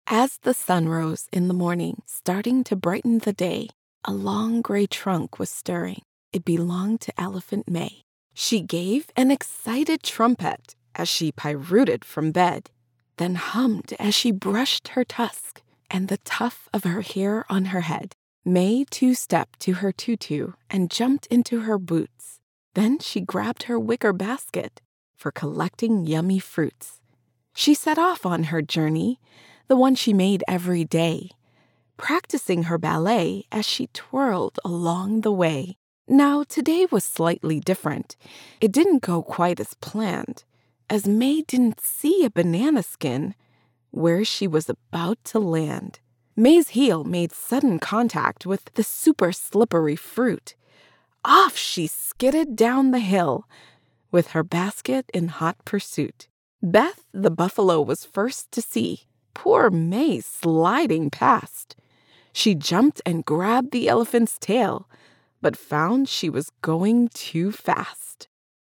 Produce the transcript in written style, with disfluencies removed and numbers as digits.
As the sun rose in the morning, starting to brighten the day, a long gray trunk was stirring. It belonged to Elephant May. She gave an excited trumpet as she pirouetted from bed, then hummed as she brushed her tusk and the tuft of her hair on her head. May two-stepped to her tutu and jumped into her boots. Then she grabbed her wicker basket for collecting yummy fruits. She set off on her journey, the one she made every day, practicing her ballet as she twirled along the way. Now, today was slightly different. It didn't go quite as planned, as May didn't see a banana skin where she was about to land. May's heel made sudden contact with the super slippery fruit. Off she skidded down the hill, with her basket in hot pursuit. Beth the buffalo was first to see poor May sliding past. She jumped and grabbed the elephant's tail, but found she was going too fast.